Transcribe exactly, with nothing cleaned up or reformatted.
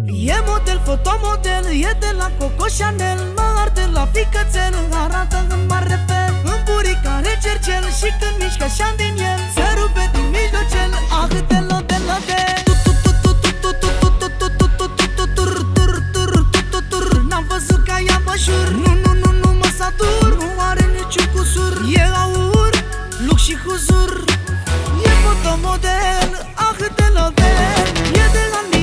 E model, fotomodel, e de la Coco Chanel. Mă arde la ficățel, arată în mare fel. În buric are cercel și când mișcă așa din el se rupe din mijlocel. Ah, de la, de la, de n-am văzut ca ea bășur. Nu, nu, nu, nu mă satur. Nu are niciun cusur. E aur, lux și huzur. E fotomodel, ah, de la, de e de la